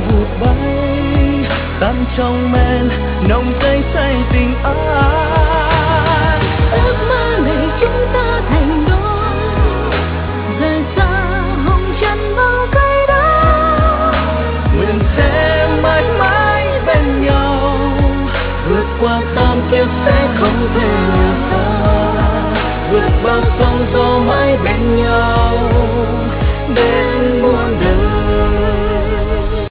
vụt bay tan trong men nồng cay say tình ai. Ước mơ này chúng ta thành đôi, rời xa hồng trần bao cây đắng. Nguyện sẽ mãi mãi bên nhau, vượt qua tam kiếp sẽ không thể lìa xa, vượt bao sóng gió mãi bên nhau để